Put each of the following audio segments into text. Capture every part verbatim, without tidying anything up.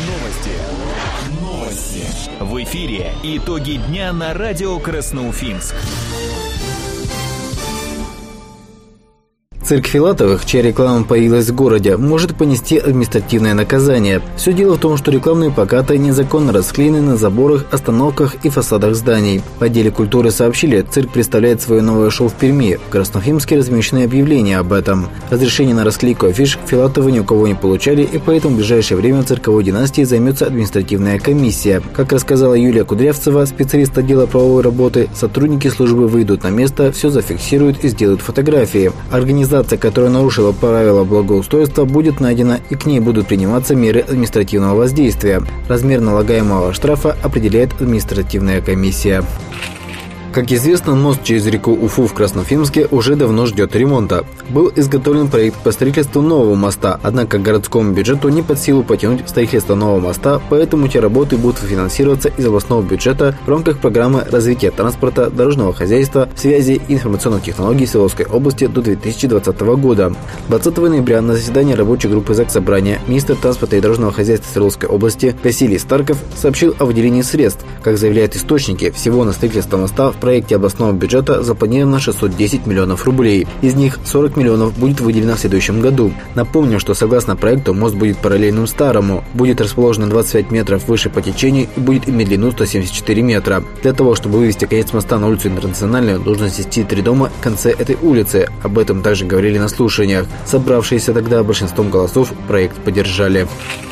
Новости. Новости. В эфире итоги дня на радио Красноуфимск. Цирк Филатовых, чья реклама появилась в городе, может понести административное наказание. Все дело в том, что рекламные плакаты незаконно расклеены на заборах, остановках и фасадах зданий. В отделе культуры сообщили, цирк представляет свое новое шоу в Перми. В Красноуфимске размещены объявления об этом. Разрешение на расклейку афиш Филатовы ни у кого не получали, и поэтому в ближайшее время цирковой династией займется административная комиссия. Как рассказала Юлия Кудрявцева, специалист отдела правовой работы, сотрудники службы выйдут на место, все зафиксируют и сделают фотографии. Организация, которая нарушила правила благоустройства, будет найдена, и к ней будут приниматься меры административного воздействия. Размер налагаемого штрафа определяет административная комиссия. Как известно, мост через реку Уфу в Красноуфимске уже давно ждет ремонта. Был изготовлен проект по строительству нового моста, однако городскому бюджету не под силу потянуть строительство нового моста, поэтому те работы будут финансироваться из областного бюджета в рамках программы развития транспорта, дорожного хозяйства, связи и информационных технологий Свердловской области до две тысячи двадцатого года. двадцатого ноября на заседании рабочей группы Заксобрания министр транспорта и дорожного хозяйства Свердловской области Василий Старков сообщил о выделении средств. Как заявляют источники, всего на строительство моста в В проекте областного бюджета запланировано шестьсот десять миллионов рублей. Из них сорок миллионов будет выделено в следующем году. Напомню, что согласно проекту мост будет параллельным старому, будет расположен на двадцать пять метров выше по течению и будет иметь длину сто семьдесят четыре метра. Для того, чтобы вывести конец моста на улицу Интернациональную, нужно снести три дома в конце этой улицы. Об этом также говорили на слушаниях. Собравшиеся тогда большинством голосов проект поддержали.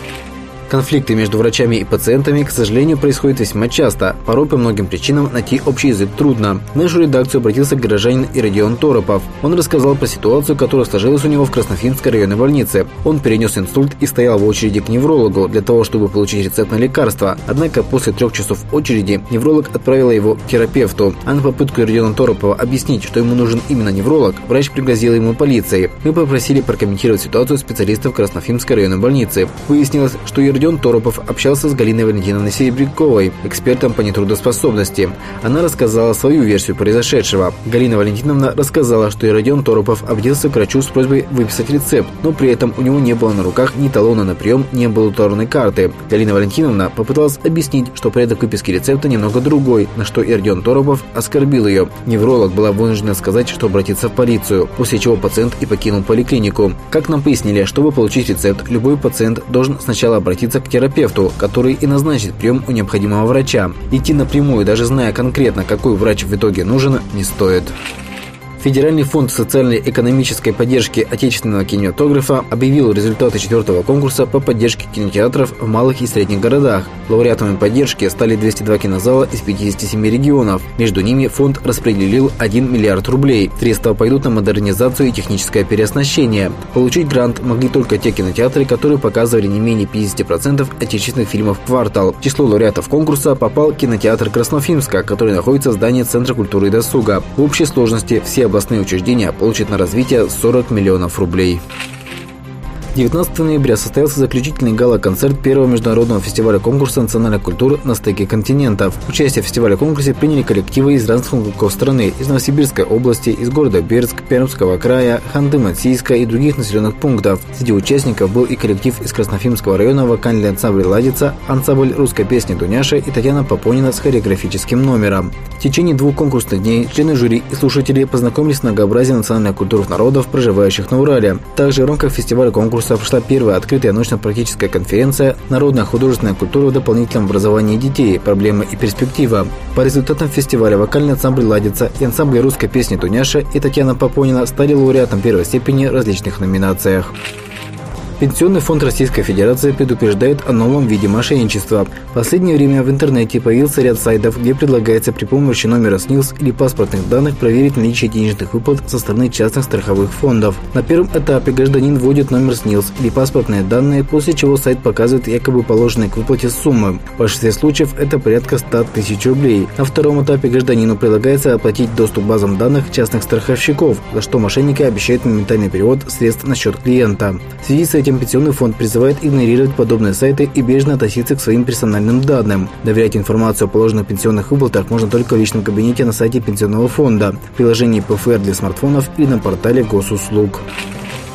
Конфликты между врачами и пациентами, к сожалению, происходят весьма часто. Порой по многим причинам найти общий язык трудно. В нашу редакцию обратился гражданин Иродион Торопов. Он рассказал про ситуацию, которая сложилась у него в Красноуфимской районной больнице. Он перенес инсульт и стоял в очереди к неврологу для того, чтобы получить рецепт на лекарство. Однако после трех часов очереди невролог отправила его к терапевту. А на попытку Иродиона Торопова объяснить, что ему нужен именно невролог, врач пригрозил ему полицией. Мы попросили прокомментировать ситуацию специалистов Красноуфимской районной больницы. Выяснилось, что Иродион Родион Торопов общался с Галиной Валентиновной Серебряковой, экспертом по нетрудоспособности. Она рассказала свою версию произошедшего. Галина Валентиновна рассказала, что Родион Торопов обратился к врачу с просьбой выписать рецепт, но при этом у него не было на руках ни талона на прием, ни амбулаторной карты. Галина Валентиновна попыталась объяснить, что порядок выписки рецепта немного другой, на что Родион Торопов оскорбил ее. Невролог была вынуждена сказать, что обратиться в полицию, после чего пациент и покинул поликлинику. Как нам пояснили, чтобы получить рецепт, любой пациент должен сначала обратиться к терапевту, который и назначит прием у необходимого врача. Идти напрямую, даже зная конкретно, какой врач в итоге нужен, не стоит. Федеральный фонд социально-экономической поддержки отечественного кинематографа объявил результаты четвертого конкурса по поддержке кинотеатров в малых и средних городах. Лауреатами поддержки стали двести два кинозала из пятидесяти семи регионов. Между ними фонд распределил один миллиард рублей. Средства пойдут на модернизацию и техническое переоснащение. Получить грант могли только те кинотеатры, которые показывали не менее пятьдесят процентов отечественных фильмов в квартал. В число лауреатов конкурса попал кинотеатр Красноуфимска, который находится в здании Центра культуры и досуга. В общей сложности все областные учреждения получат на развитие сорок миллионов рублей. девятнадцатого ноября состоялся заключительный гала-концерт первого международного фестиваля конкурса национальных культур «На стыке континентов». Участие в фестивале-конкурсе приняли коллективы из разных уголков страны, из Новосибирской области, из города Бердск, Пермского края, Ханты-Мансийска и других населенных пунктов. Среди участников был и коллектив из Красноуфимского района вокальный ансамбль «Ладица», ансамбль русской песни «Дуняша» и Татьяна Попонина с хореографическим номером. В течение двух конкурсных дней члены жюри и слушатели познакомились с многообразием национальных культурных народов, проживающих на Урале. Также в рамках фестиваля-конкурса прошла первая открытая научно-практическая конференция «Народная художественная культура в дополнительном образовании детей. Проблемы и перспектива». По результатам фестиваля вокальный ансамбль «Ладица» и ансамбль русской песни «Дуняша» и Татьяна Попонина стали лауреатом первой степени в различных номинациях. Пенсионный фонд Российской Федерации предупреждает о новом виде мошенничества. В последнее время в интернете появился ряд сайтов, где предлагается при помощи номера СНИЛС или паспортных данных проверить наличие денежных выплат со стороны частных страховых фондов. На первом этапе гражданин вводит номер СНИЛС или паспортные данные, после чего сайт показывает якобы положенные к выплате суммы. В большинстве случаев это порядка ста тысяч рублей. На втором этапе гражданину предлагается оплатить доступ к базам данных частных страховщиков, за что мошенники обещают моментальный перевод средств на счет клиента. В связи с этим Пенсионный фонд призывает игнорировать подобные сайты и бережно относиться к своим персональным данным. Доверять информацию о положенных пенсионных выплатах можно только в личном кабинете на сайте Пенсионного фонда, в приложении ПФР для смартфонов или на портале госуслуг.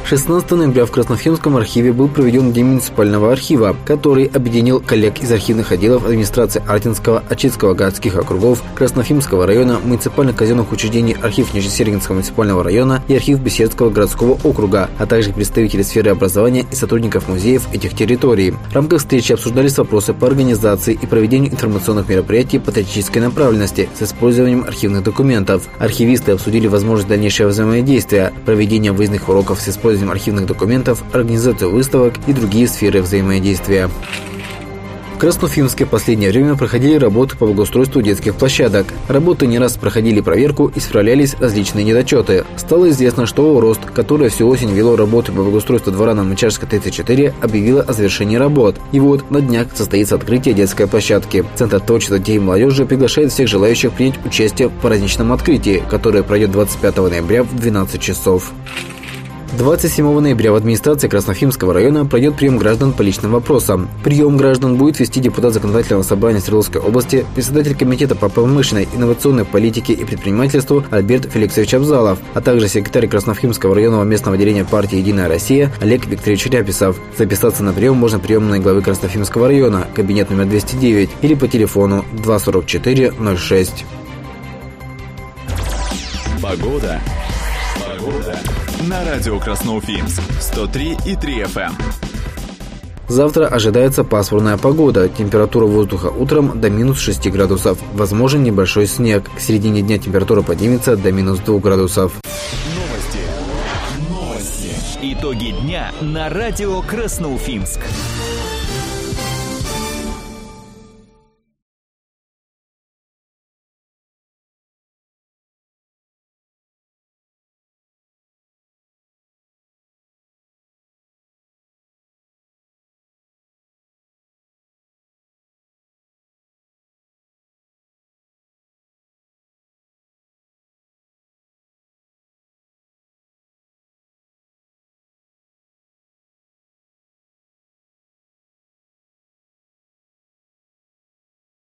шестнадцатого ноября в Красноуфимском архиве был проведен День муниципального архива, который объединил коллег из архивных отделов администрации Артинского, Ачитского городских округов, Красноуфимского района, муниципальных казенных учреждений, архив Нижнесергинского муниципального района и архив Беседского городского округа, а также представители сферы образования и сотрудников музеев этих территорий. В рамках встречи обсуждались вопросы по организации и проведению информационных мероприятий патриотической направленности с использованием архивных документов. Архивисты обсудили возможность дальнейшего взаимодействия, проведения выездных уроков с использованием архивных документов, организацию выставок и другие сферы взаимодействия. В Красноуфимске в последнее время проходили работы по благоустройству детских площадок. Работы не раз проходили проверку и справлялись различные недочеты. Стало известно, что ОРОСТ, которое всю осень вело работы по благоустройству двора на Мычарской тридцать четыре, объявила о завершении работ. И вот на днях состоится открытие детской площадки. Центр творчества детей и молодежи приглашает всех желающих принять участие в праздничном открытии, которое пройдет двадцать пятого ноября в двенадцать часов. двадцать седьмого ноября в администрации Красноуфимского района пройдет прием граждан по личным вопросам. Прием граждан будет вести депутат Законодательного собрания Свердловской области, председатель комитета по промышленной, инновационной политике и предпринимательству Альберт Феликсович Абзалов, а также секретарь Красноуфимского районного местного отделения партии «Единая Россия» Олег Викторович Ряписов. Записаться на прием можно в приемной главы Красноуфимского района, кабинет номер двести девять, или по телефону два сорок четыре ноль шесть. Погода. Погода. На радио Красноуфимск сто три и три эф эм. Завтра ожидается пасмурная погода. Температура воздуха утром до минус шести градусов. Возможен небольшой снег. К середине дня температура поднимется до минус двух градусов. Новости. Новости. Итоги дня на радио Красноуфимск.